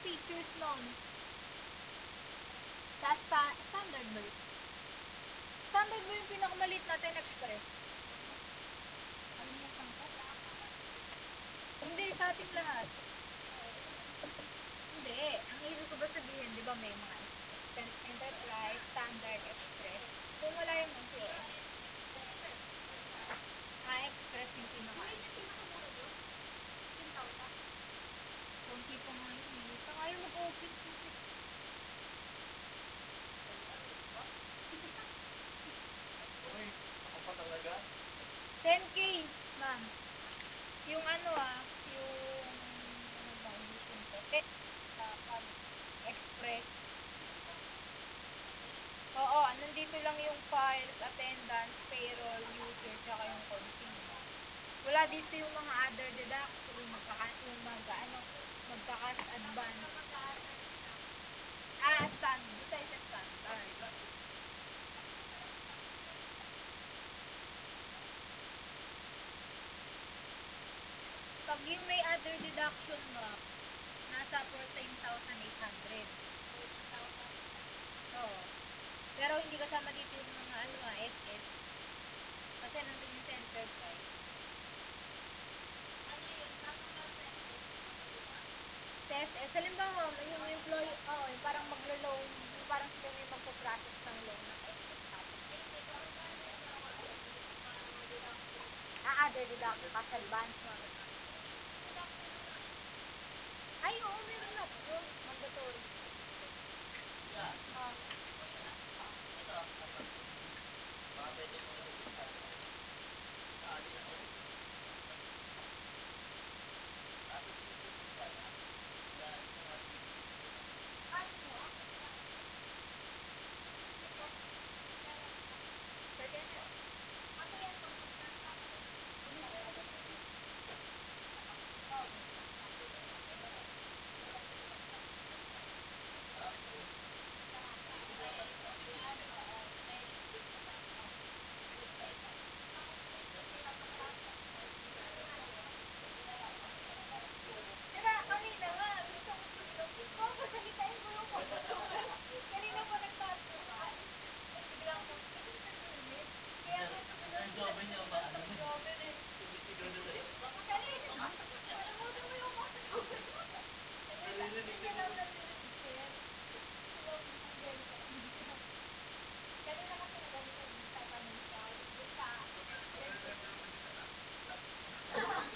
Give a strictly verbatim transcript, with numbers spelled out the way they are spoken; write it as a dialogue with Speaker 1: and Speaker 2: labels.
Speaker 1: features nun? Sa sta- standard ba yun? Standard ba yung pinakamaliit natin, express? Kalimutan ko. Hindi, sa ating lahat. Hindi. Ang ibig ko ba sabihin, di ba may mga enterprise, standard, express. Kung wala yung M C O S. Ah, express yung pinaka. Kunti pa nga yun eh. Saan nga yung mag-open kasi?
Speaker 2: Uy, ako pa talaga?
Speaker 1: ten K, ma'am. Yung ano ah, yung ano ba ulitin ko? Eh, dapat express. Oo, nandito lang yung files, attendance, payroll, user, tsaka yung config. Wala dito yung mga other deduction, yung magkaka, yung mag, ano, magkakas advance. Ah, stand, dito ay sa standard. Pag yung may other deduction mo, nasa fourteen thousand eight hundred. Oo. Pero hindi kasama dito yung mga ano ah, S S. Kasi nandun yung sa enterprise. Ano yun? Paano ba sa S S? Sa S S, halimbawa, yung employee, oo, yung parang maglo-loan, yung parang sila na yung magpo-process ng loan ng S S natin. Ah, other deduction, cash advance, mga ganun. Ay, oo, meron na po. Mandatory.
Speaker 2: Yeah.
Speaker 1: Ah.
Speaker 2: Ito, baka pwede mo